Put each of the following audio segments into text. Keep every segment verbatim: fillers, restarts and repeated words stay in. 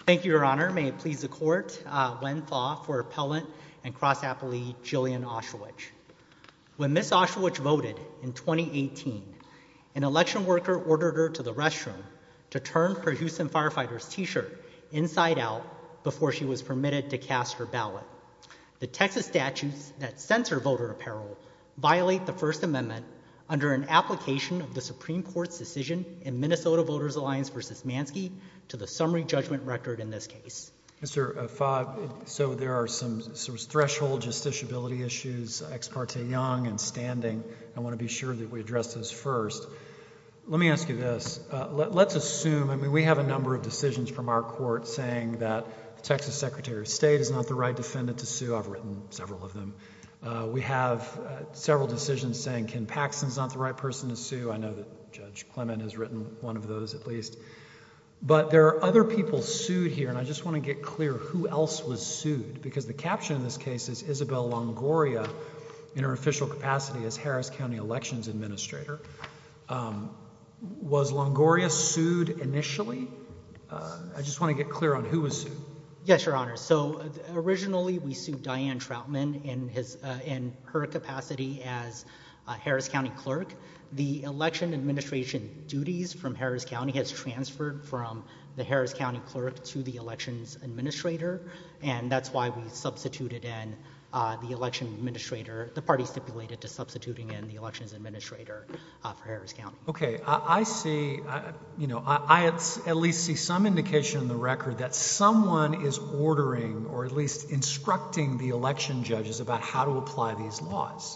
Thank you, Your Honor. May it please the Court, uh, Wen Thaw for appellant and cross-appellee Jillian Oshowich. When Miz Oshowich voted in twenty eighteen, an election worker ordered her to the restroom to turn her Houston Firefighters t-shirt inside out before she was permitted to cast her ballot. The Texas statutes that censor voter apparel violate the First Amendment under an application of the Supreme Court's decision in Minnesota Voters Alliance versus Mansky to the summary judgment record in this case. Mister Fobb, so there are some sort of threshold justiciability issues, ex parte Young and standing. I want to be sure that we address those first. Let me ask you this. Uh, let, let's assume, I mean, we have a number of decisions from our court saying that the Texas Secretary of State is not the right defendant to sue. I've written several of them. Uh, we have uh, several decisions saying Ken Paxton's not the right person to sue. I know that Judge Clement has written one of those at least. But there are other people sued here, and I just want to get clear who else was sued, because the caption in this case is Isabel Longoria in her official capacity as Harris County Elections Administrator. Um, was Longoria sued initially? Uh, I just want to get clear on who was sued. Yes, Your Honor. So uh, originally we sued Diane Troutman in his uh, in her capacity as uh, Harris County Clerk. The election administration duties from Harris County has transferred from the Harris County Clerk to the Elections Administrator, and that's why we substituted in uh, the Election Administrator. The party stipulated to substituting in the Elections Administrator uh, for Harris County. Okay, I, I see, I, you know, I, I at least see some indication in the record that someone is ordering or at least instructing the election judges about how to apply these laws.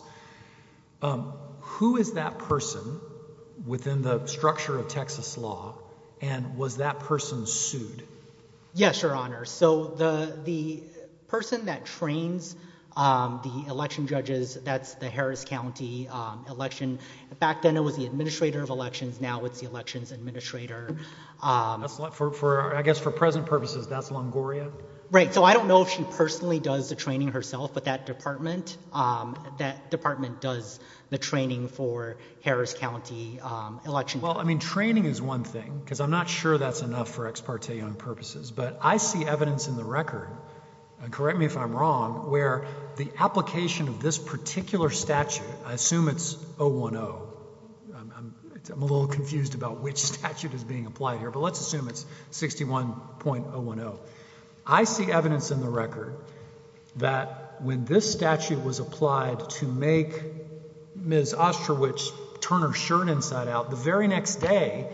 Um, Who is that person within the structure of Texas law, and was that person sued? Yes, Your Honor. So the the person that trains um, the election judges, that's the Harris County um, election. Back then it was the Administrator of Elections. Now it's the Elections Administrator. Um, that's for, for, I guess for present purposes, that's Longoria? Right. So I don't know if she personally does the training herself, but that department, um, that department does the training for Harris County um, election. Well, I mean, training is one thing, because I'm not sure that's enough for ex parte Young purposes, but I see evidence in the record, and correct me if I'm wrong, where the application of this particular statute, I assume it's oh one oh. I'm, I'm, I'm a little confused about which statute is being applied here, but let's assume it's sixty-one point oh one oh. I see evidence in the record that when this statute was applied to make Miz Oshowich turn her shirt inside out, the very next day,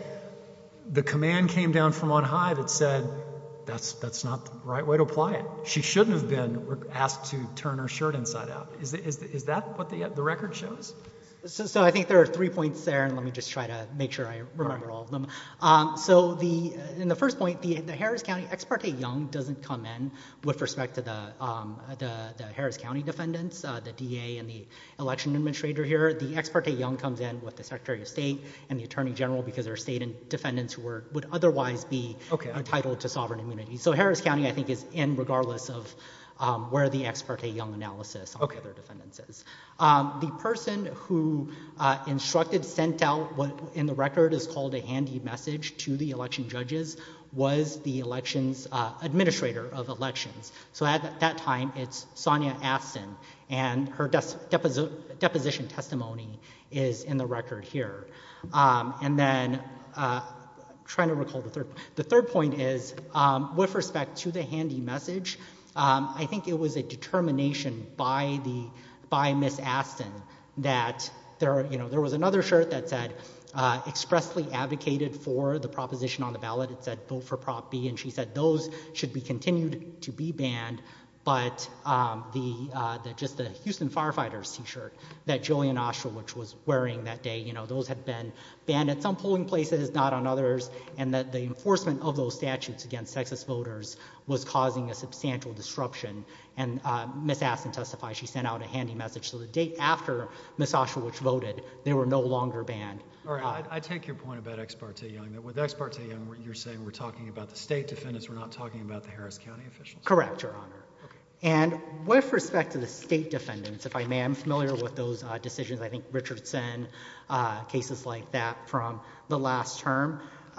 the command came down from on high that said, that's that's not the right way to apply it. She shouldn't have been asked to turn her shirt inside out. Is, is, is that what the, the record shows? So, so I think there are three points there, and let me just try to make sure I remember all, right. all of them. Um, so the in the first point, the, the Harris County ex parte Young doesn't come in with respect to the um, the, the Harris County defendants, uh, the D A and the election administrator here. The ex parte Young comes in with the Secretary of State and the Attorney General because they're state and defendants who are, would otherwise be okay, entitled okay. to sovereign immunity. So Harris County, I think, is in regardless of Um, where the ex parte Young analysis on okay. the other defendants is. Um, the person who uh, instructed, sent out what in the record is called a handy message to the election judges was the elections uh, administrator of elections. So at that time, it's Sonia Aston, and her deposi deposition testimony is in the record here. Um, and then, uh, trying to recall the third. The third point is um, with respect to the handy message. Um, I think it was a determination by the by Miss Aston that there, you know, there was another shirt that said uh, expressly advocated for the proposition on the ballot. It said vote for Prop B, and she said those should be continued to be banned. But um, the, uh, the just the Houston Firefighters T-shirt that Jillian Oshowich was wearing that day, you know, those had been banned at some polling places, not on others, and that the enforcement of those statutes against Texas voters was causing a substantial disruption. And uh, Miss Aston testified she sent out a handy message. So the day after Miss Oshowich voted, they were no longer banned. All right, uh, I, I take your point about ex parte Young. That with ex parte Young, you're saying we're talking about the state defendants, we're not talking about the Harris County officials. Correct, Your Honor. And with respect to the state defendants, if I may, I'm familiar with those uh, decisions. I think Richardson, uh, cases like that from the last term.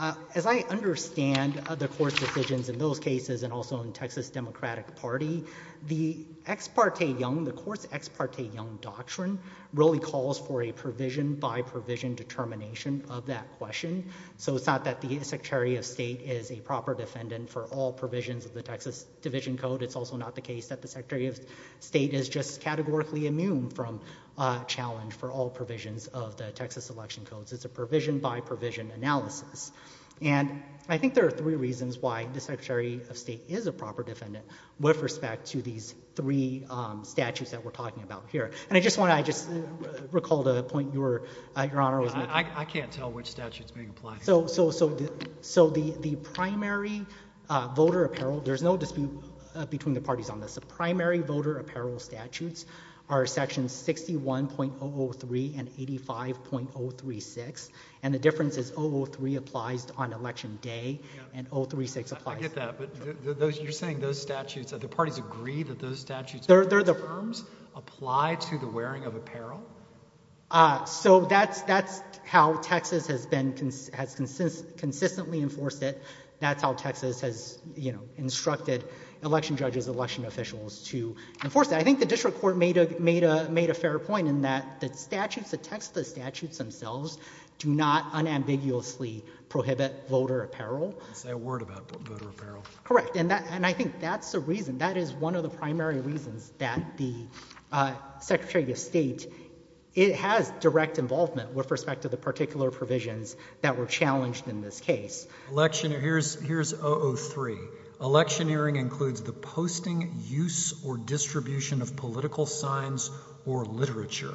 Uh, as I understand uh, the court's decisions in those cases and also in Texas Democratic Party, the ex parte Young, the court's ex parte Young doctrine really calls for a provision by provision determination of that question. So it's not that the Secretary of State is a proper defendant for all provisions of the Texas Division Code. It's also not the case that the Secretary of State is just categorically immune from uh, challenge for all provisions of the Texas election codes. It's a provision by provision analysis. And I think there are three reasons why the Secretary of State is a proper defendant with respect to these three um, statutes that we're talking about here. And I just want to, I just uh, recall the point you were, uh, Your Honor, was making. I, I can't tell which statute's being applied here. So, so, so, the, so the the primary uh, voter apparel. There's no dispute uh, between the parties on this. The primary voter apparel statutes are sections sixty-one point oh oh three and eighty-five point oh three six, and the difference is oh oh three applies on election day, yeah. and oh thirty-six applies. I get that, but th th those you're saying those statutes, uh, the parties agree that those statutes, they're, they're the terms apply to the wearing of apparel. Uh, so that's that's how Texas has been cons has consist consistently enforced it. That's how Texas has, you know, instructed election judges, election officials to enforce that. I think the district court made a made a made a fair point in that the statutes, the text of the statutes themselves, do not unambiguously prohibit voter apparel. Say a word about voter apparel. Correct, and that and I think that's the reason. That is one of the primary reasons that the uh, Secretary of State. It has direct involvement with respect to the particular provisions that were challenged in this case. Election, here's, here's oh oh three. Electioneering includes the posting, use, or distribution of political signs or literature.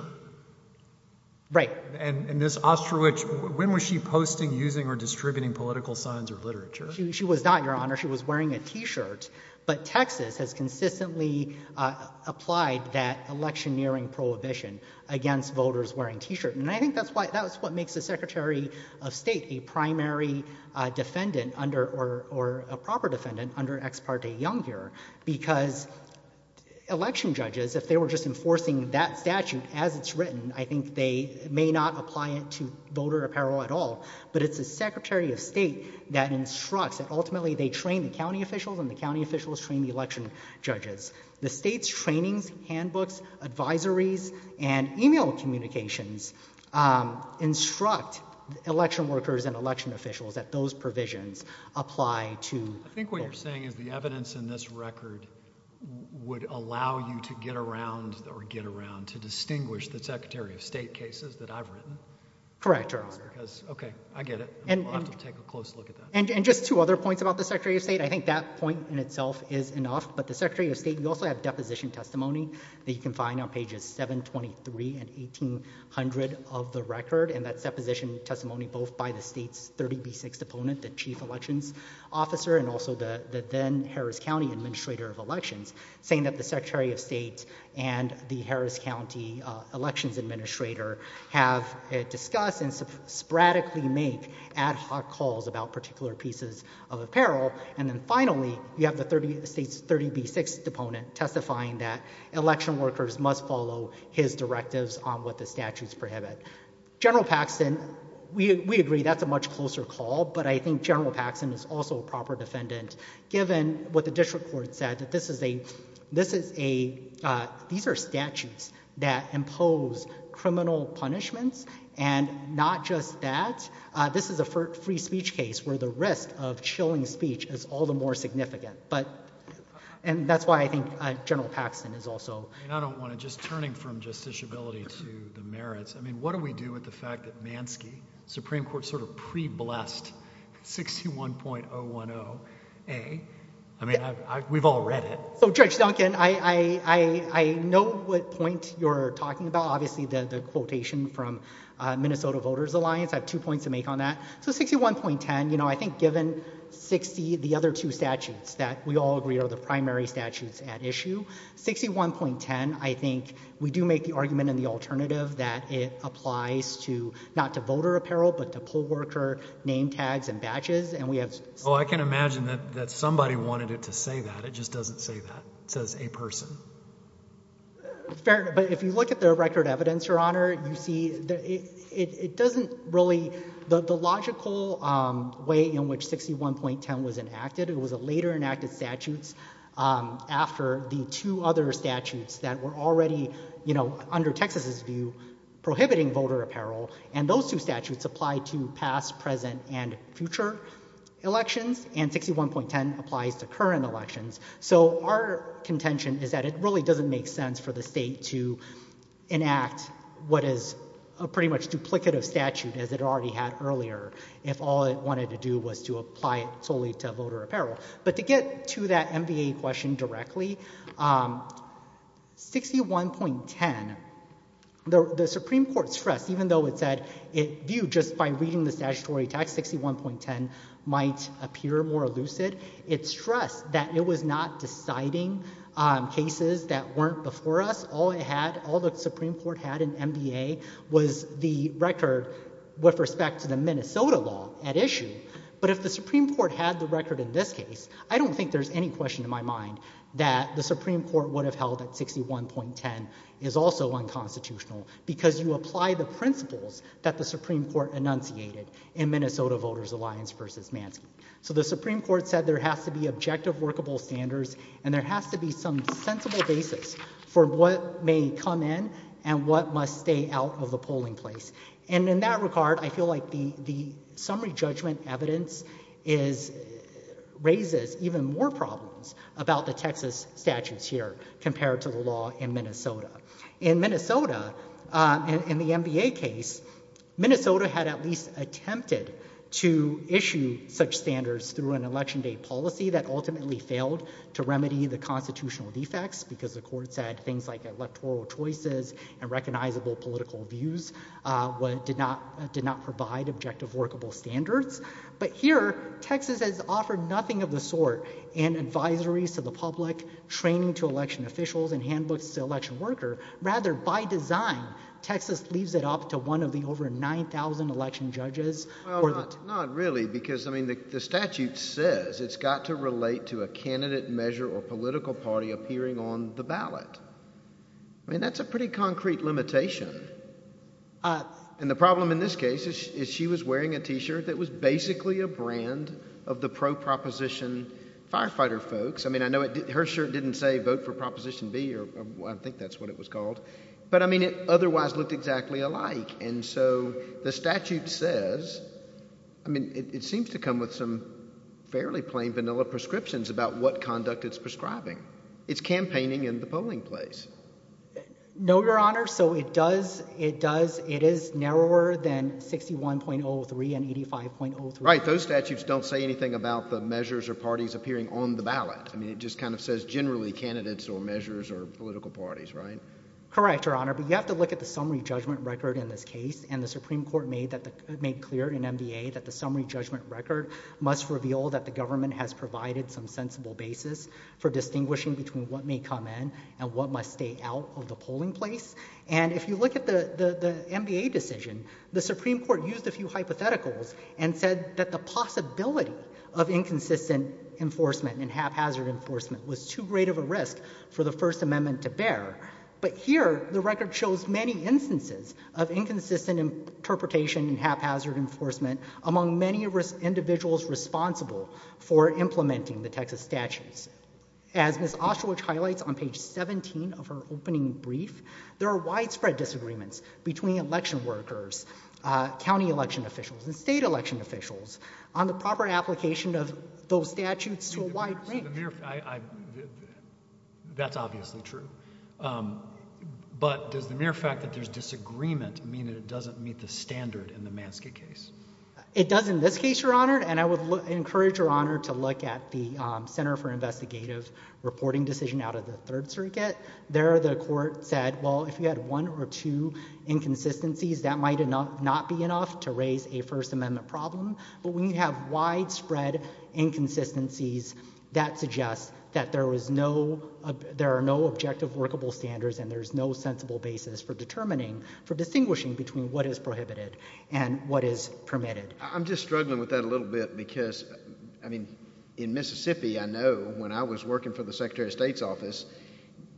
Right. And, and Miz Ostrowich, when was she posting, using, or distributing political signs or literature? She, she was not, Your Honor. She was wearing a T-shirt. But Texas has consistently uh, applied that electioneering prohibition against voters wearing T-shirts. And I think that's why that's what makes the Secretary of State a primary uh, defendant under, or, or a proper defendant under Ex parte Young here, because election judges, if they were just enforcing that statute as it's written, I think they may not apply it to voter apparel at all. But it's the Secretary of State that instructs, that ultimately they train the county officials, and the county officials train the election judges. The state's trainings, handbooks, advisories, and email communications um, instruct election workers and election officials that those provisions apply to. I think what you're saying is the evidence in this record would allow you to get around, or get around, to distinguish the Secretary of State cases that I've written. Correct, Your Honor. Because, okay, I get it. And, we'll and, have to take a close look at that. And, and just two other points about the Secretary of State. I think that point in itself is enough. But the Secretary of State, you also have deposition testimony that you can find on pages seven twenty-three and eighteen hundred of the record. And that's deposition testimony both by the state's thirty B six deponent, the chief elections officer, and also the, the then Harris County administrator of elections, saying that the Secretary of State and the Harris County uh, elections administrator have uh, discussed and sporadically make ad hoc calls about particular pieces of apparel. And then finally, you have the thirty, state's thirty B six deponent testifying that election workers must follow his directives on what the statutes prohibit. General Paxton, we, we agree that's a much closer call, but I think General Paxton is also a proper defendant, given what the district court said, that this is a, this is a, uh, these are statutes that impose criminal punishments. And not just that, uh, this is a free speech case where the risk of chilling speech is all the more significant. But, and that's why I think uh, General Paxton is also. I mean, I don't want to, just turning from justiciability to the merits, I mean, what do we do with the fact that Mansky, Supreme Court sort of pre-blessed sixty-one point oh one oh A? I mean, I've, I've, we've all read it. So, Judge Duncan, I, I, I, I know what point you're talking about, obviously the, the quotation from uh, Minnesota Voters Alliance. I have two points to make on that. So sixty-one point ten, you know, I think given sixty, the other two statutes that we all agree are the primary statutes at issue, sixty-one point ten, I think we do make the argument in the alternative that it applies to, not to voter apparel, but to poll worker name tags and badges, and we have. Oh, I can imagine that, that somebody wanted it to say that. It just doesn't say that. It says a person. fair, but if you look at the record evidence, Your Honor, you see that it, it, it doesn't really, the, the logical um, way in which sixty-one point ten was enacted, it was a later enacted statutes um, after the two other statutes that were already, you know, under Texas's view, prohibiting voter apparel, and those two statutes apply to past, present, and future elections, and sixty-one point ten applies to current elections. So our contention is that it really doesn't make sense for the state to enact what is a pretty much duplicative statute as it already had earlier if all it wanted to do was to apply it solely to voter apparel. But to get to that M V A question directly, um, sixty-one point ten, The, the Supreme Court stressed, even though it said it viewed just by reading the statutory text, sixty-one point ten might appear more lucid, it stressed that it was not deciding um, cases that weren't before us. All it had, all the Supreme Court had in M V A was the record with respect to the Minnesota law at issue. But if the Supreme Court had the record in this case, I don't think there's any question in my mind that the Supreme Court would have held that sixty-one point ten is also unconstitutional because you apply the principles that the Supreme Court enunciated in Minnesota Voters Alliance versus Mansky. So the Supreme Court said there has to be objective workable standards and there has to be some sensible basis for what may come in and what must stay out of the polling place. And in that regard, I feel like the, the summary judgment evidence is raises even more problems about the Texas statutes here compared to the law in Minnesota. In Minnesota, um, in, in the M V A case, Minnesota had at least attempted to issue such standards through an election day policy that ultimately failed to remedy the constitutional defects because the court said things like electoral choices and recognizable political views uh, what did not uh, did not provide objective workable standards. But here, Texas has offered nothing of the sort in advisories to the public, training to election officials, and handbooks to election workers. Rather, by design, Texas leaves it up to one of the over nine thousand election judges. Well, or not, the not really, because, I mean, the, the statute says it's got to relate to a candidate, measure, or political party appearing on the ballot. I mean, that's a pretty concrete limitation. Uh, and the problem in this case is, is she was wearing a T-shirt that was basically a brand of the pro-proposition firefighter folks. I mean, I know it did, her shirt didn't say vote for Proposition B, or, or I think that's what it was called. But, I mean, it otherwise looked exactly alike. And so the statute says, I mean, it, it seems to come with some fairly plain vanilla prescriptions about what conduct it's prescribing. It's campaigning in the polling place. No, Your Honor. So it does, it does, it is narrower than sixty-one point oh three and eighty-five point oh three. Right. Those statutes don't say anything about the measures or parties appearing on the ballot. I mean, it just kind of says generally candidates or measures or political parties, right? Correct, Your Honor, but you have to look at the summary judgment record in this case, and the Supreme Court made that the, made clear in M V A that the summary judgment record must reveal that the government has provided some sensible basis for distinguishing between what may come in and what must stay out of the polling place. And if you look at the, the, the M V A decision, the Supreme Court used a few hypotheticals and said that the possibility of inconsistent enforcement and haphazard enforcement was too great of a risk for the First Amendment to bear. But here, the record shows many instances of inconsistent interpretation and haphazard enforcement among many res- individuals responsible for implementing the Texas statutes. As Miz Ostrowich highlights on page seventeen of her opening brief, there are widespread disagreements between election workers, uh, county election officials, and state election officials on the proper application of those statutes to a wide range. The mere, I, I, that's obviously true. Um, but does the mere fact that there's disagreement mean that it doesn't meet the standard in the Mansky case? It does in this case, Your Honor, and I would lo- encourage Your Honor to look at the um, Center for Investigative Reporting decision out of the Third Circuit. There, the court said, well, if you had one or two inconsistencies, that might enough, not be enough to raise a First Amendment problem. But when you have widespread inconsistencies, that suggests that there was no, uh, there are no objective workable standards and there's no sensible basis for determining, for distinguishing between what is prohibited and what is permitted. I'm just struggling with that a little bit because, I mean, in Mississippi, I know when I was working for the Secretary of State's office,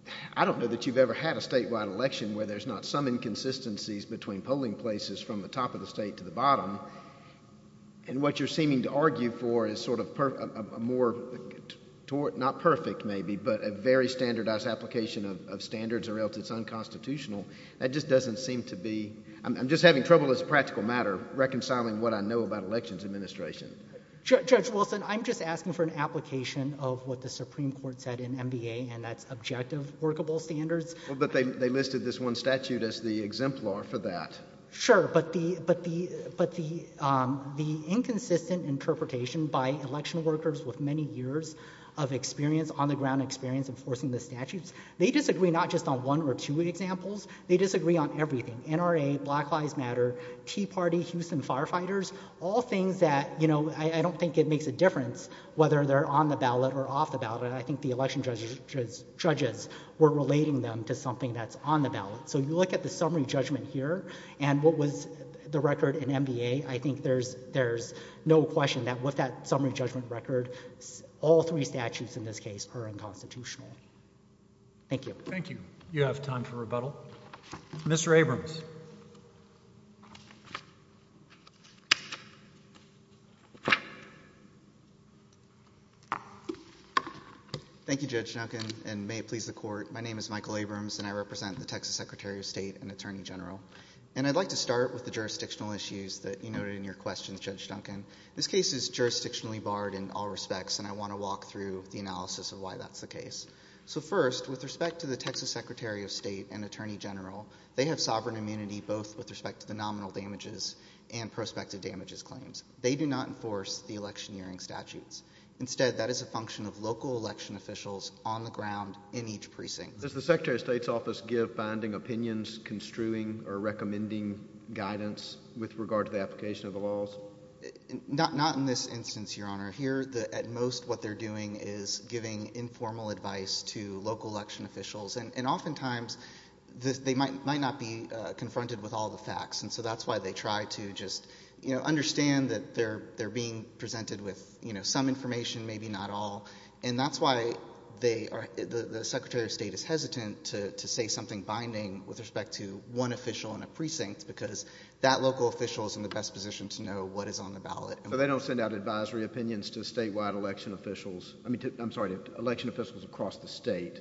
I don't know that you've ever had a statewide election where there's not some inconsistencies between polling places from the top of the state to the bottom. And what you're seeming to argue for is sort of per, a, a more, toward, not perfect maybe, but a very standardized application of, of standards, or else it's unconstitutional. That just doesn't seem to be, I'm, I'm just having trouble as a practical matter reconciling what I know about elections administration. Judge Wilson, I'm just asking for an application of what the Supreme Court said in M B A, and that's objective workable standards. Well, but they, they listed this one statute as the exemplar for that. Sure, but the but the but the um, the inconsistent interpretation by election workers with many years of experience, on the ground experience enforcing the statutes, they disagree not just on one or two examples, they disagree on everything. N R A, Black Lives Matter, Tea Party, Houston firefighters, all things that, you know, I, I don't think it makes a difference whether they're on the ballot or off the ballot. I think the election judges, judges, judges were relating them to something that's on the ballot. So you look at the summary judgment here, and what was the record in M B A, I think there's there's no question that with that summary judgment record, all three statutes in this case are unconstitutional. Thank you. Thank you. You have time for rebuttal. Mister Abrams. Thank you, Judge Duncan, and may it please the Court. My name is Michael Abrams, and I represent the Texas Secretary of State and Attorney General. And I'd like to start with the jurisdictional issues that you noted in your questions, Judge Duncan. This case is jurisdictionally barred in all respects, and I want to walk through the analysis of why that's the case. So first, with respect to the Texas Secretary of State and Attorney General, they have sovereign immunity both with respect to the nominal damages and prospective damages claims. They do not enforce the electioneering statutes. Instead, that is a function of local election officials on the ground in each precinct. Does the Secretary of State's office give binding opinions, construing or recommending guidance with regard to the application of the laws? Not, not in this instance, Your Honor. Here, the, at most, what they're doing is giving informal advice to local election officials, and, and oftentimes this, they might might not be uh, confronted with all the facts, and so that's why they try to just, you know, understand that they're they're being presented with, you know, some information, maybe not all, and that's why they are the, the Secretary of State is hesitant to to say something binding with respect to one official in a precinct, because that local official is in the best position to know what is on the ballot. So they don't send out advisory opinions to statewide election officials. I mean, to, I'm sorry, to election officials across the state.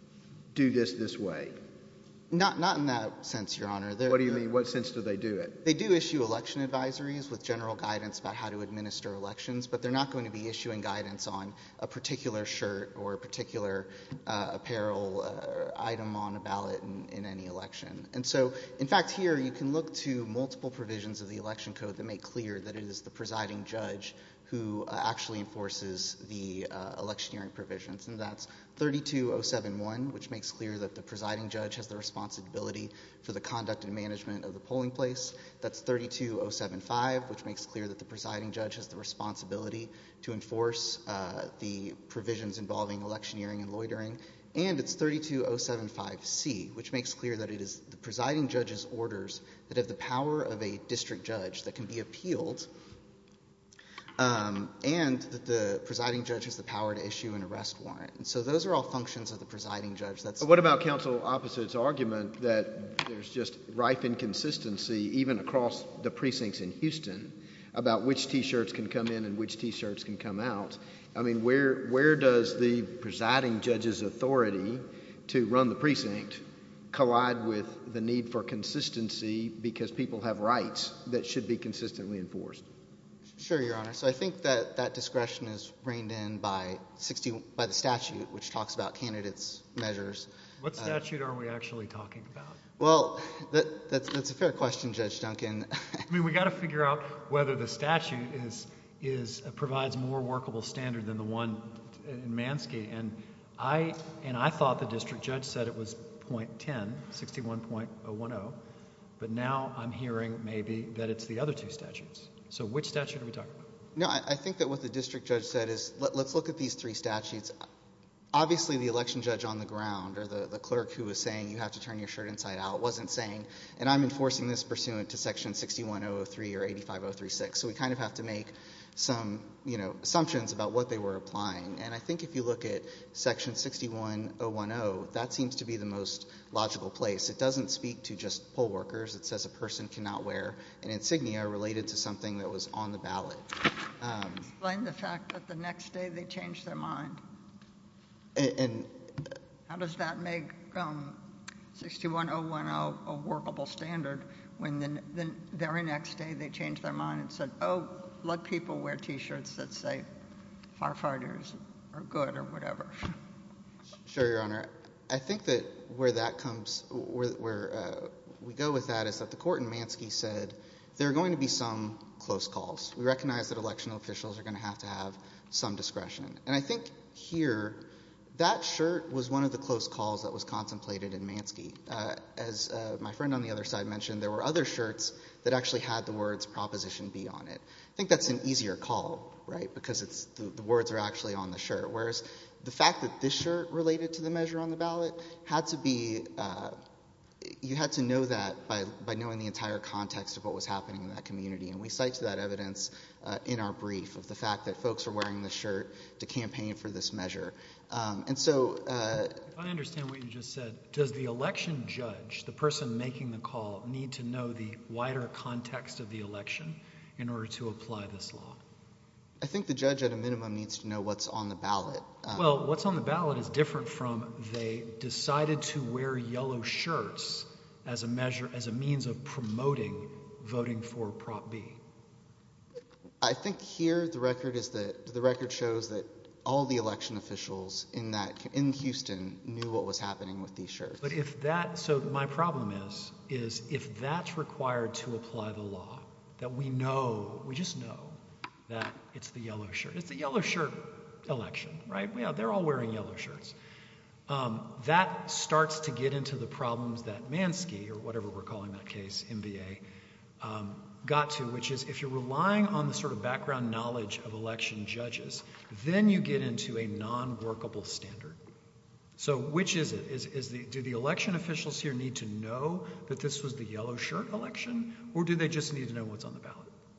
Do this this way. Not not in that sense, Your Honor. They're, what do you mean? What sense do they do it? They do issue election advisories with general guidance about how to administer elections, but they're not going to be issuing guidance on a particular shirt or a particular uh, apparel uh, item on a ballot in, in any election. And so, in fact, here you can look to multiple provisions of the election code that make clear that it is the presiding judge who uh, actually enforces the uh, electioneering provisions, and that's thirty-two oh seven one, which makes clear that the presiding judge has the responsibility for the conduct and management of the polling place. That's thirty-two oh seven five, which makes clear that the presiding judge has the responsibility to enforce uh, the provisions involving electioneering and loitering. And it's thirty-two oh seven five C, which makes clear that it is the presiding judge's orders that have the power of a district judge that can be appealed, Um, and that the presiding judge has the power to issue an arrest warrant. And so those are all functions of the presiding judge. That's but what about counsel opposite's argument that there's just rife inconsistency even across the precincts in Houston about which T-shirts can come in and which T-shirts can come out? I mean, where where does the presiding judge's authority to run the precinct collide with the need for consistency because people have rights that should be consistently enforced? Sure, Your Honor. So I think that that discretion is reined in by sixty by the statute, which talks about candidates' measures. What statute uh, are we actually talking about? Well, that, that's, that's a fair question, Judge Duncan. I mean, we got to figure out whether the statute is is uh, provides more workable standard than the one in Mansky. And I and I thought the district judge said it was point ten, sixty-one point oh one oh, but now I'm hearing maybe that it's the other two statutes. So which statute are we talking about? No, I, I think that what the district judge said is let, let's look at these three statutes. Obviously, the election judge on the ground, or the, the clerk who was saying you have to turn your shirt inside out, wasn't saying, and I'm enforcing this pursuant to section sixty-one oh oh three or eighty-five oh three six. So we kind of have to make some, you know, assumptions about what they were applying. And I think if you look at Section sixty-one oh ten, that seems to be the most logical place. It doesn't speak to just poll workers. It says a person cannot wear an insignia related to something that was on the ballot. Um, Explain the fact that the next day they changed their mind. and, and How does that make um, sixty-one oh ten a workable standard when the, the very next day they changed their mind and said, oh, let people wear T-shirts that say firefighters are good or whatever? Sure, Your Honor. I think that where that comes, where, where uh, we go with that is that the court in Mansky said there are going to be some close calls. We recognize that election officials are going to have to have some discretion. And I think here, that shirt was one of the close calls that was contemplated in Mansky. Uh, as uh, my friend on the other side mentioned, there were other shirts that actually had the words Proposition B on it. I think that's an easier call, right, because it's the, the words are actually on the shirt, whereas the fact that this shirt related to the measure on the ballot had to be, uh, you had to know that by, by knowing the entire context of what was happening in that community. And we cite to that evidence uh, in our brief of the fact that folks are wearing this shirt to campaign for this measure. Um, and so... Uh, if I understand what you just said, does the election judge, the person making the call, need to know the wider context of the election in order to apply this law? I think the judge at a minimum needs to know what's on the ballot. Um, Well, what's on the ballot is different from they decided to wear yellow shirts as a measure, as a means of promoting voting for Prop B. I think here the record is that the record shows that all the election officials in that in Houston knew what was happening with these shirts. But if that, so my problem is, is if that's required to apply the law, that we know, we just know that it's the yellow shirt. It's the yellow shirt election, right? Yeah, they're all wearing yellow shirts. Um, that starts to get into the problems that Mansky, or whatever we're calling that case, M V A, um, got to, which is if you're relying on the sort of background knowledge of election judges, then you get into a non-workable standard. So which is it? Is, is the, do the election officials here need to know that this was the yellow shirt election, or do they just need to know what's on the ballot?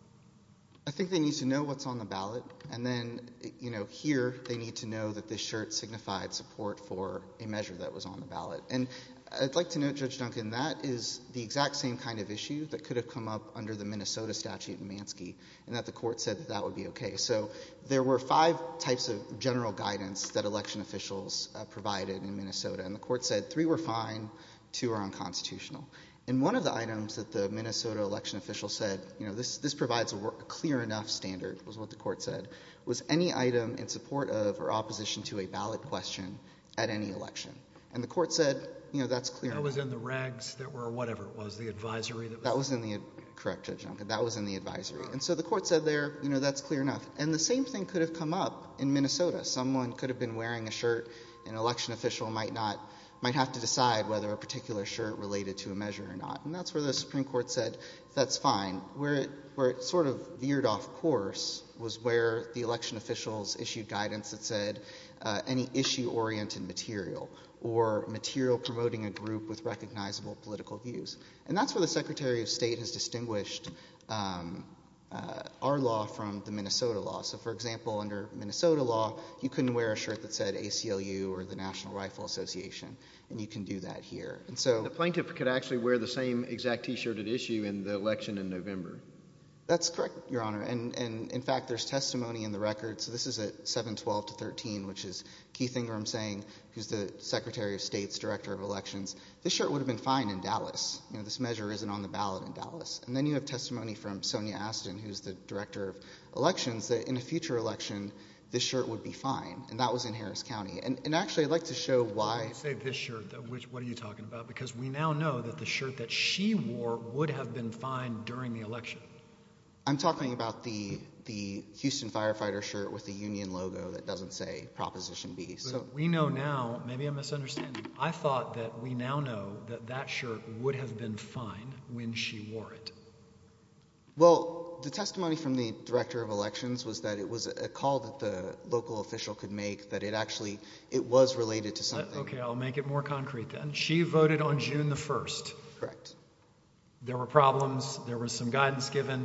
I think they need to know what's on the ballot, and then, you know, here they need to know that this shirt signified support for a measure that was on the ballot. And I'd like to note, Judge Duncan, that is the exact same kind of issue that could have come up under the Minnesota statute in Mansky, and that the court said that that would be okay. So there were five types of general guidance that election officials uh, provided in Minnesota, and the court said three were fine, two are unconstitutional. And one of the items that the Minnesota election official said, you know, this, this provides a, work, a clear enough standard, was what the court said, was any item in support of or opposition to a ballot question at any election. And the court said, you know, that's clear That enough. was in the regs that were whatever it was, the advisory that was... That was in the, correct, Judge Duncan, that was in the advisory. And so the court said there, you know, that's clear enough. And the same thing could have come up in Minnesota. Someone could have been wearing a shirt, an election official might not, might have to decide whether a particular shirt related to a measure or not. And that's where the Supreme Court said, that's fine. Where it, where it sort of veered off course was where the election officials issued guidance that said uh, any issue-oriented material or material promoting a group with recognizable political views. And that's where the Secretary of State has distinguished um, uh, our law from the Minnesota law. So, for example, under Minnesota law, you couldn't wear a shirt that said A C L U or the National Rifle Association, and you can do that here. And so the plaintiff could actually wear the same exact T-shirt at issue in the election in November. That's correct, Your Honor. And, and in fact, there's testimony in the record. So this is at seven twelve to thirteen, which is Keith Ingram saying, who's the Secretary of State's Director of Elections, this shirt would have been fine in Dallas. You know, this measure isn't on the ballot in Dallas. And then you have testimony from Sonia Aston, who's the Director of Elections, that in a future election, this shirt would be fine. And that was in Harris County. And, and actually, I'd like to show why. When you say this shirt, which, what are you talking about? Because we now know that the shirt that she wore would have been fine during the election. I'm talking about the the Houston firefighter shirt with the union logo that doesn't say Proposition B. But So we know now, maybe I'm misunderstanding, I thought that we now know that that shirt would have been fine when she wore it. Well, the testimony from the Director of Elections was that it was a call that the local official could make, that it actually, it was related to something. Uh, okay, I'll make it more concrete then. She voted on June the first. Correct. There were problems, there was some guidance given.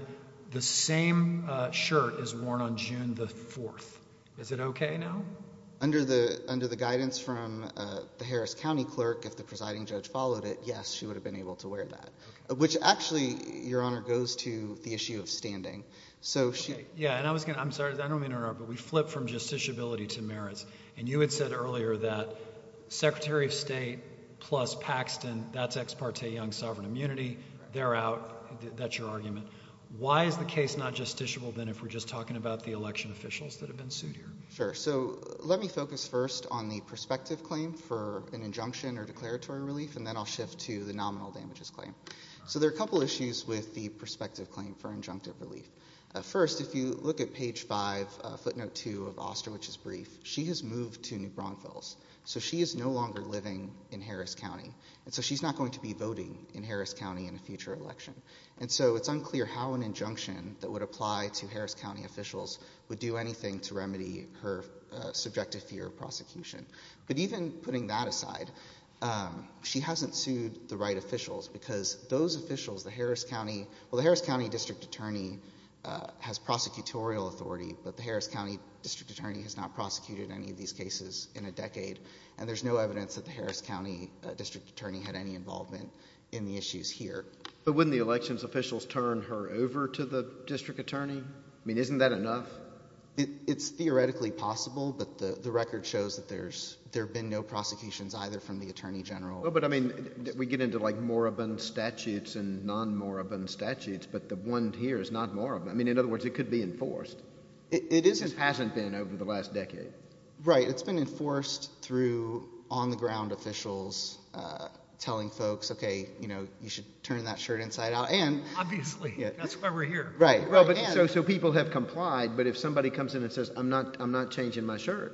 the same uh, shirt is worn on June the fourth. Is it okay now? Under the under the guidance from uh, the Harris County clerk, if the presiding judge followed it, yes, she would have been able to wear that. Okay. Uh, which actually, Your Honor, goes to the issue of standing. So she. Okay. Yeah, and I was going. I'm sorry, I don't mean to interrupt, but we flipped from justiciability to merits, and you had said earlier that Secretary of State plus Paxton, that's ex parte Young sovereign immunity. They're out. That's your argument. Why is the case not justiciable then if we're just talking about the election officials that have been sued here? Sure. So let me focus first on the prospective claim for an injunction or declaratory relief, and then I'll shift to the nominal damages claim. So there are a couple issues with the prospective claim for injunctive relief. Uh, first, if you look at page five, uh, footnote two of Osterwich's brief, she has moved to New Braunfels. So she is no longer living in Harris County. And so she's not going to be voting in Harris County in a future election. And so it's unclear how an injunction that would apply to Harris County officials would do anything to remedy her uh, subjective fear of prosecution. But even putting that aside, um, she hasn't sued the right officials because those officials, the Harris County, well, the Harris County District Attorney Uh, has prosecutorial authority, but the Harris County District Attorney has not prosecuted any of these cases in a decade, and there's no evidence that the Harris County uh, District Attorney had any involvement in the issues here. But wouldn't the elections officials turn her over to the District Attorney? I mean, isn't that enough? It, it's theoretically possible, but the, the record shows that there's there have been no prosecutions either from the Attorney General. Well, but I mean, we get into like moribund statutes and non-moribund statutes, but the one here is not moribund. I mean, in other words, it could be enforced. It, it is. It just hasn't been over the last decade. Right. It's been enforced through on-the-ground officials uh, telling folks, okay, you know, you should turn that shirt inside out. And obviously, yeah. That's why we're here. Right. Well, right. but and, so so people have complied. But if somebody comes in and says, "I'm not, I'm not changing my shirt,"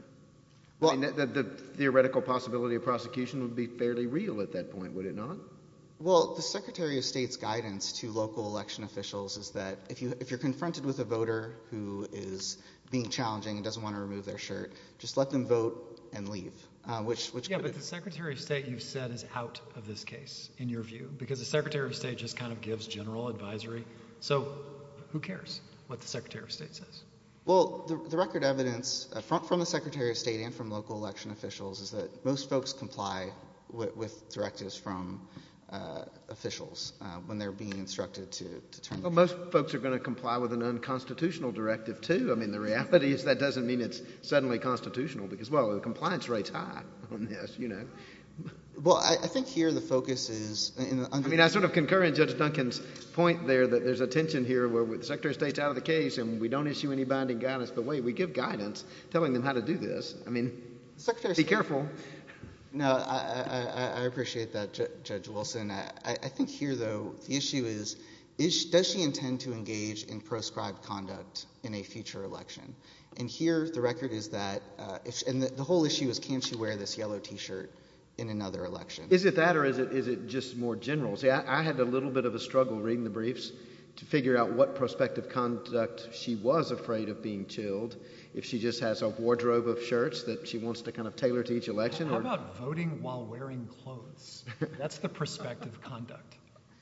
well, I mean, the, the theoretical possibility of prosecution would be fairly real at that point, would it not? Well, the Secretary of State's guidance to local election officials is that if you if you're confronted with a voter who is being challenging and doesn't want to remove their shirt, just let them vote and leave. Uh, which, which yeah, but the Secretary of State, you've said, is out of this case, in your view, because the Secretary of State just kind of gives general advisory. So who cares what the Secretary of State says? Well, the, the record evidence uh, from, from the Secretary of State and from local election officials is that most folks comply with, with directives from uh, officials uh, when they're being instructed to, to turn. Well, most folks are going to comply with an unconstitutional directive too. I mean, the reality is that doesn't mean it's suddenly constitutional because, well, the compliance rate's high on this, you know. Well, I, I think here the focus is. In the, under I mean, I sort of concur in Judge Duncan's point there that there's a tension here where the Secretary of State's out of the case and we don't issue any binding guidance, but wait, we give guidance telling them how to do this. I mean, Secretary of be State, careful. No, I, I, I appreciate that, J- Judge Wilson. I, I think here, though, the issue is, is, does she intend to engage in proscribed conduct in a future election? And here, the record is that, uh, if, and the, the whole issue is, can she wear this yellow T-shirt in another election? Is it that, or is it is it just more general? See, I, I had a little bit of a struggle reading the briefs to figure out what prospective conduct she was afraid of being chilled. If she just has a wardrobe of shirts that she wants to kind of tailor to each election. How or... about voting while wearing clothes? That's the prospective conduct.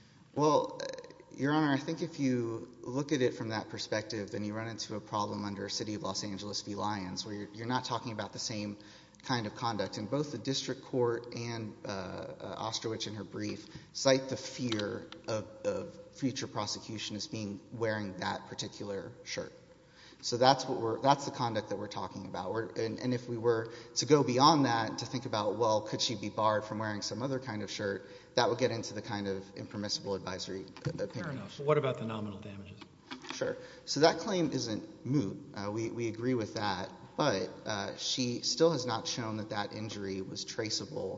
Well, Your Honor, I think if you look at it from that perspective, then you run into a problem under City of Los Angeles v. Lyons, where you're, you're not talking about the same kind of conduct. And both the district court and uh, uh, Osterwich in her brief cite the fear of, of future prosecution as being wearing that particular shirt. So that's what we're, that's the conduct that we're talking about. We're, and, and if we were to go beyond that to think about, well, could she be barred from wearing some other kind of shirt, that would get into the kind of impermissible advisory opinion. Fair enough. But what about the nominal damages? Sure. So that claim isn't moot. Uh, we, we agree with that. But uh, she still has not shown that that injury was traceable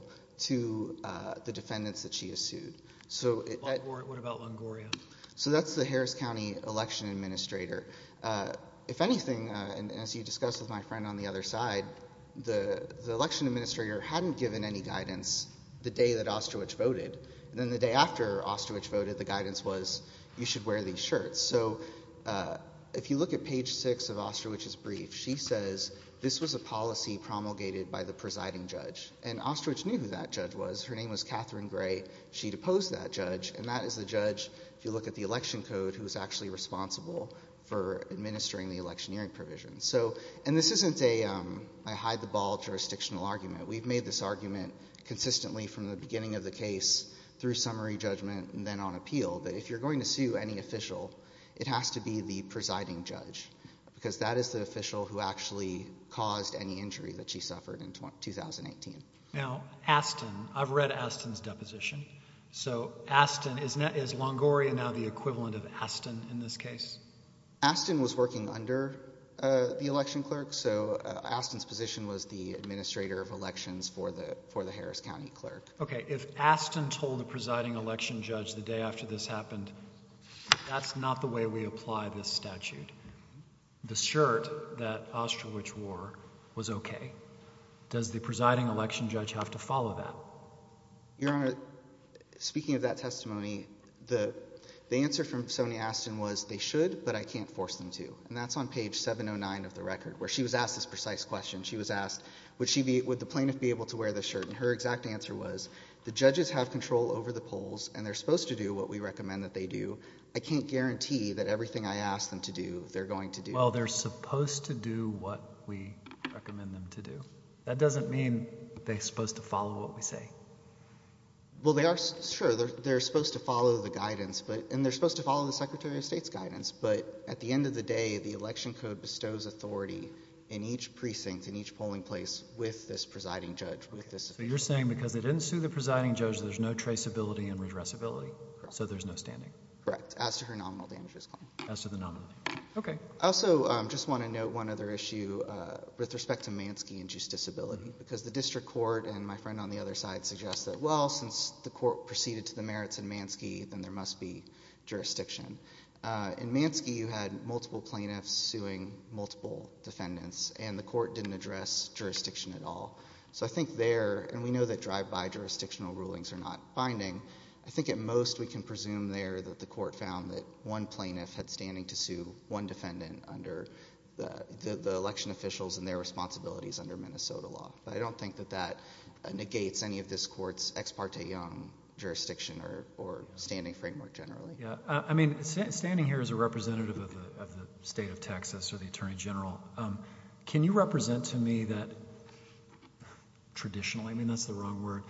to uh, the defendants that she has sued. So it, that, what about Longoria? So that's the Harris County election administrator. Uh, if anything, uh, and as you discussed with my friend on the other side, the, the election administrator hadn't given any guidance the day that Osterwich voted. And then the day after Osterwich voted, the guidance was, you should wear these shirts. So uh, if you look at page six of Osterwich's brief, she says this was a policy promulgated by the presiding judge. And Osterwich knew who that judge was. Her name was Catherine Gray. She deposed that judge, and that is the judge if you look at the election code, who's actually responsible for administering the electioneering provisions. So, and this isn't a, um, I hide the ball jurisdictional argument. We've made this argument consistently from the beginning of the case through summary judgment and then on appeal, that if you're going to sue any official, it has to be the presiding judge, because that is the official who actually caused any injury that she suffered in two thousand eighteen. Now, Aston, I've read Aston's deposition. So Aston, is, not, is Longoria now the equivalent of Aston in this case? Aston was working under uh, the election clerk, so uh, Aston's position was the administrator of elections for the for the Harris County clerk. Okay, if Aston told the presiding election judge the day after this happened, that's not the way we apply this statute. The shirt that Ostrowich wore was okay. Does the presiding election judge have to follow that? Your Honor, speaking of that testimony, the the answer from Sonia Aston was they should, but I can't force them to. And that's on page seven oh nine of the record, where she was asked this precise question. She was asked, would she be, would the plaintiff be able to wear this shirt? And her exact answer was, the judges have control over the polls, and they're supposed to do what we recommend that they do. I can't guarantee that everything I ask them to do, they're going to do. Well, they're supposed to do what we recommend them to do. That doesn't mean they're supposed to follow what we say. Well, they are, sure, they're, they're supposed to follow the guidance, but and they're supposed to follow the Secretary of State's guidance, but at the end of the day, the election code bestows authority in each precinct, in each polling place, with this presiding judge, with this official. So you're saying because they didn't sue the presiding judge, there's no traceability and redressability? Correct. So there's no standing? Correct, as to her nominal damages claim. As to the nominal damages. Okay. I also um, just want to note one other issue uh, with respect to Mansky and justiciability, mm-hmm. because the district court and my friend on the other side suggest that, well, since the court proceeded to the merits in Mansky, then there must be jurisdiction. Uh, in Mansky, you had multiple plaintiffs suing multiple defendants, and the court didn't address jurisdiction at all. So I think there, and we know that drive-by jurisdictional rulings are not binding, I think at most we can presume there that the court found that one plaintiff had standing to sue one defendant under the, the, the election officials and their responsibilities under Minnesota law. But I don't think that that uh, negates any of this court's ex parte Young jurisdiction or, or standing framework generally. Yeah, uh, I mean, st- standing here as a representative of the, of the state of Texas or the Attorney General, um, can you represent to me that traditionally, I mean, that's the wrong word,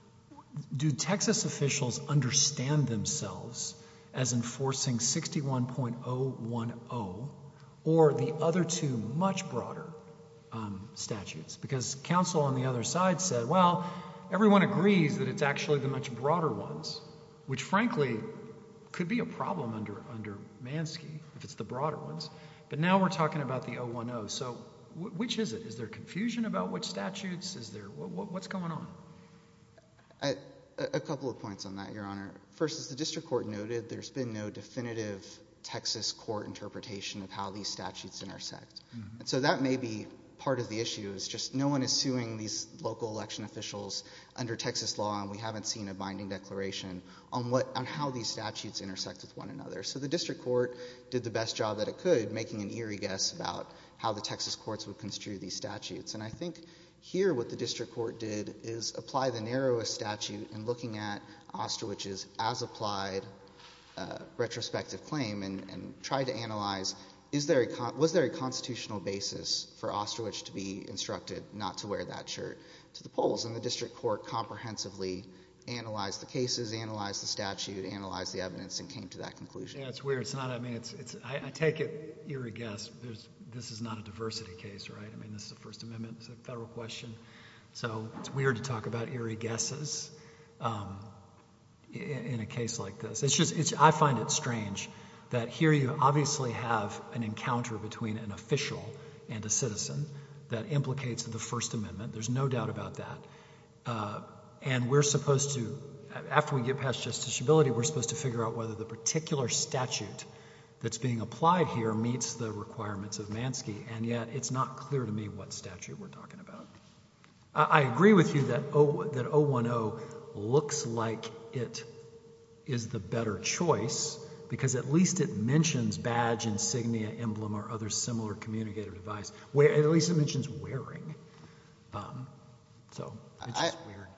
do Texas officials understand themselves as enforcing sixty-one point oh one oh or the other two much broader um, statutes? Because counsel on the other side said, well, everyone agrees that it's actually the much broader ones, which frankly could be a problem under, under Mansky if it's the broader ones. But now we're talking about the oh one oh. So w- which is it? Is there confusion about which statutes? Is there, what, what, what's going on? I, a couple of points on that, Your Honor. First, as the district court noted, there's been no definitive Texas court interpretation of how these statutes intersect. Mm-hmm. And so that may be part of the issue, is just no one is suing these local election officials under Texas law, and we haven't seen a binding declaration on what on how these statutes intersect with one another. So the district court did the best job that it could, making an eerie guess about how the Texas courts would construe these statutes. And I think here what the district court did is apply the narrowest statute in looking at Ostrowich's as-applied uh, retrospective claim and, and tried to analyze, is there a con- was there a constitutional basis for Ostrowich to be instructed not to wear that shirt to the polls? And the district court comprehensively analyzed the cases, analyzed the statute, analyzed the evidence, and came to that conclusion. Yeah, it's weird. It's not, I mean, it's, it's I, I take it, eerie guess, there's, this is not a diversity case, right? I mean, this is a First Amendment, it's a federal question. So it's weird to talk about eerie guesses um, in, in a case like this. It's just, it's, I find it strange that here you obviously have an encounter between an official and a citizen that implicates the First Amendment. There's no doubt about that. Uh, and we're supposed to, after we get past justiciability, we're supposed to figure out whether the particular statute that's being applied here meets the requirements of Mansky, and yet it's not clear to me what statute we're talking about. I, I agree with you that o, that oh one oh looks like it is the better choice, because at least it mentions badge, insignia, emblem, or other similar communicative device. Where at least it mentions wearing. Um, so it's just I, weird.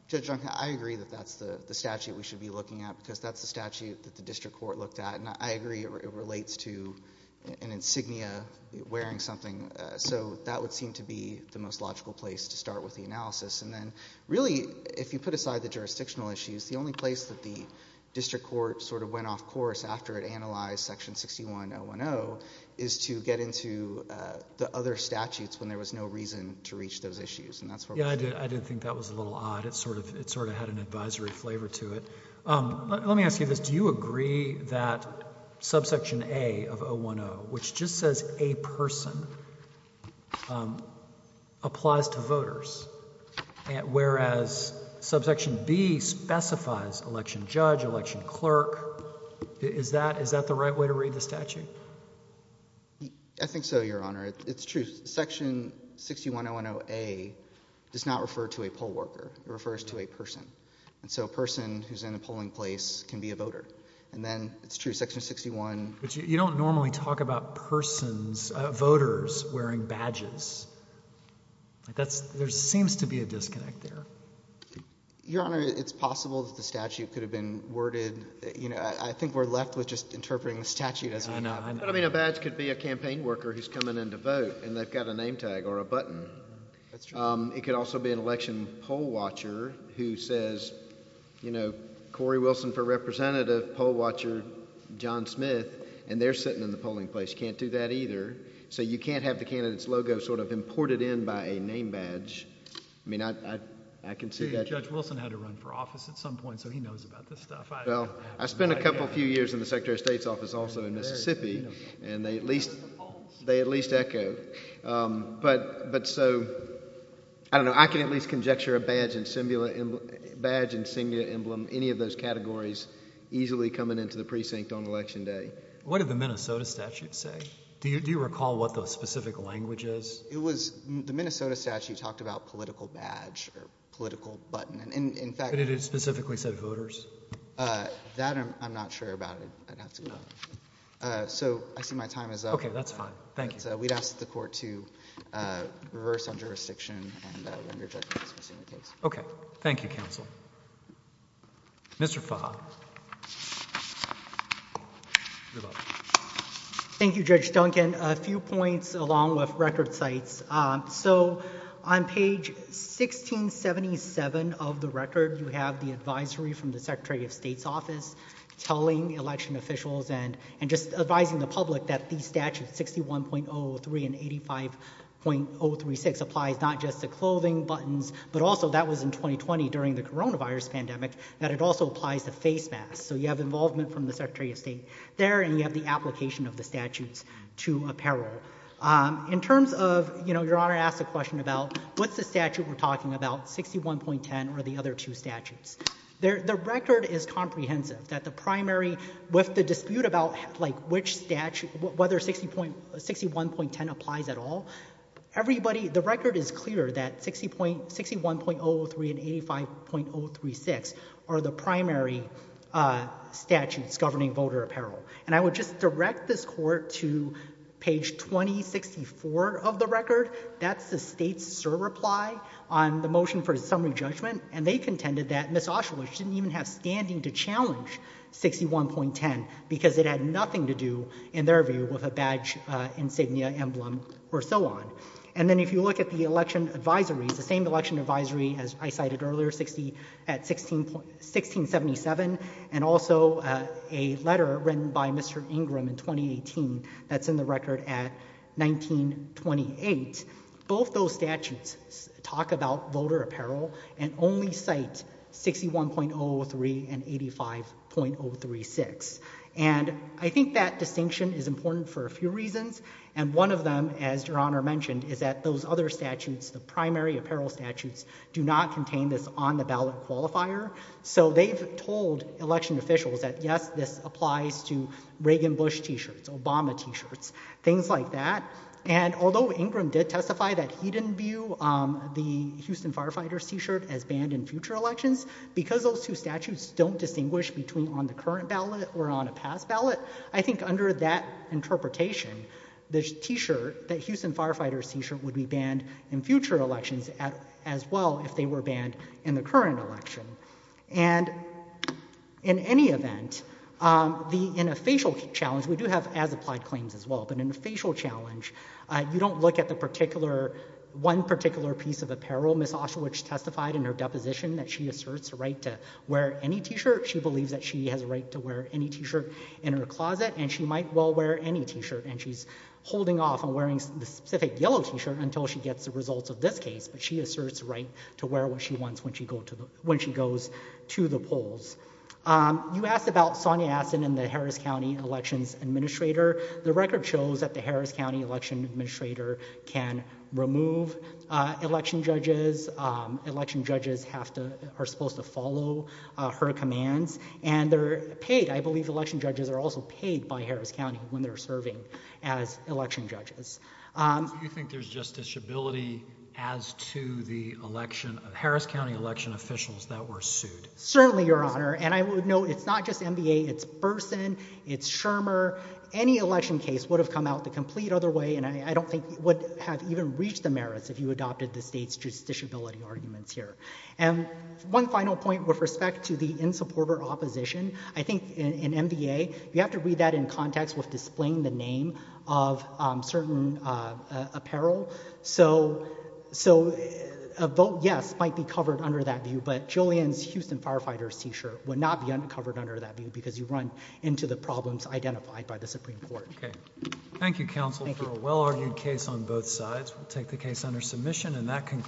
Judge Duncan, I agree that that's the, the statute we should be looking at because that's the statute that the district court looked at, and I agree it, it relates to an insignia wearing something, uh, so that would seem to be the most logical place to start with the analysis. And then really, if you put aside the jurisdictional issues, the only place that the district court sort of went off course after it analyzed Section sixty-one oh ten is to get into uh, the other statutes when there was no reason to reach those issues, and that's where. Yeah, I did. I did think that was a little odd. It sort of it sort of had an advisory flavor to it. Um, let, let me ask you this: do you agree that subsection A of oh ten, which just says a person, um, applies to voters, and whereas subsection B specifies election judge, election clerk? Is that is that the right way to read the statute? I think so, Your Honor. It, it's true. Section sixty-one oh ten A does not refer to a poll worker. It refers to a person. And so a person who's in a polling place can be a voter. And then it's true, Section sixty-one. But you, you don't normally talk about persons, uh, voters wearing badges. Like that's there seems to be a disconnect there. Your Honor, it's possible that the statute could have been worded, you know, I, I think we're left with just interpreting the statute as we I know, have. I know. But I mean, a badge could be a campaign worker who's coming in to vote, and they've got a name tag or a button. That's true. Um, it could also be an election poll watcher who says, you know, Corey Wilson for representative, poll watcher John Smith, and they're sitting in the polling place. You can't do that either. So you can't have the candidate's logo sort of imported in by a name badge. I mean, I I, I can see See, that. Judge Wilson had to run for office at some point, so he knows about this stuff. I, Well, I spent a couple few years in the Secretary of State's office also in Mississippi, and they at least they at least echo. Um, but but so I don't know. I can at least conjecture a badge insignia, emblem, badge insignia emblem, any of those categories, easily coming into the precinct on election day. What did the Minnesota statute say? Do you do you recall what the specific language is? It was, the Minnesota statute talked about political badge or political button. And in, in fact. But it specifically said voters? Uh, that I'm, I'm not sure about it. I'd have to go. Uh, so I see my time is up. Okay, that's fine. Thank but, you. Uh, we'd ask the court to uh, reverse on jurisdiction and uh, render judgment dismissing the case. Okay. Thank you, counsel. Mister Faha. Good luck. Thank you, Judge Duncan. A few points along with record sites. Um, so on page sixteen seventy-seven of the record, you have the advisory from the Secretary of State's office telling election officials and, and just advising the public that these statutes, sixty-one point oh oh three and eighty-five point oh three six, applies not just to clothing, buttons, but also that was in twenty twenty during the coronavirus pandemic, that it also applies to face masks. So you have involvement from the Secretary of State there, and you have the application of the statutes to apparel. Um, in terms of, you know, Your Honor asked a question about what's the statute we're talking about, sixty-one point ten or the other two statutes. There, the record is comprehensive, that the primary, with the dispute about like which statute, whether sixty-one point ten applies at all, everybody, the record is clear that sixty-one point oh oh three and eighty-five point oh three six are the primary uh, statutes governing voter apparel. And I would just direct this court to page twenty sixty-four of the record. That's the state's surreply on the motion for summary judgment, and they contended that Miz Oshowich didn't even have standing to challenge sixty-one point ten because it had nothing to do, in their view, with a badge, uh, insignia, emblem, or so on. And then if you look at the election advisories, the same election advisory as I cited earlier, sixty at sixteen seventy-seven, and also uh, a letter written by Mister Ingram in twenty eighteen that's in the record at nineteen twenty-eight. Both those statutes talk about voter apparel and only cite sixty-one point oh oh three and eighty-five point oh three six. And I think that distinction is important for a few reasons. And one of them, as Your Honor mentioned, is that those other statutes, the primary apparel statutes, do not contain this on-the-ballot qualifier. So they've told election officials that, yes, this applies to Reagan Bush T-shirts, Obama T-shirts, things like that. And although Ingram did testify that he didn't view um, the Houston Firefighters T-shirt as banned in future elections, because those two statutes don't distinguish between on the current ballot or on a past ballot, I think under that interpretation, the T-shirt, that Houston firefighters T-shirt would be banned in future elections at, as well if they were banned in the current election. And in any event, um, the, in a facial challenge, we do have as-applied claims as well, but in a facial challenge, uh, you don't look at the particular, one particular piece of apparel. Miz Oshowich testified in her deposition that she asserts the right to wear any T-shirt. She believes that she has a right to wear any T-shirt in her closet, and she might well wear any T-shirt, and she's holding off on wearing the specific yellow T-shirt until she gets the results of this case, but she asserts the right to wear what she wants when she, go to the, when she goes to the polls. Um, you asked about Sonia Aston and the Harris County Elections Administrator. The record shows that the Harris County Election Administrator can remove uh, election judges. Um, election judges have to are supposed to follow uh, her commands, and they're paid. I believe election judges are also paid by Harris County when they're serving as election judges. Um, Do you think there's justiciability as to the election of Harris County election officials that were sued? Certainly, Your Honor, and I would note it's not just M B A, it's Burson, it's Shermer. Any election case would have come out the complete other way, and I, I don't think it would have even reached the merits if you adopted the state's justiciability arguments here. And one final point with respect to the in-supporter opposition, I think in, in M B A, you have to read that in context with displaying the name of um, certain uh, uh, apparel. So, so a vote yes might be covered under that view, but Jillian's Houston Firefighters T-shirt would not be un- covered under that view because you run into the problems identified by the Supreme Court. Okay. Thank you, counsel, Thank for you. a well-argued case on both sides. We'll take the case under submission, and that concludes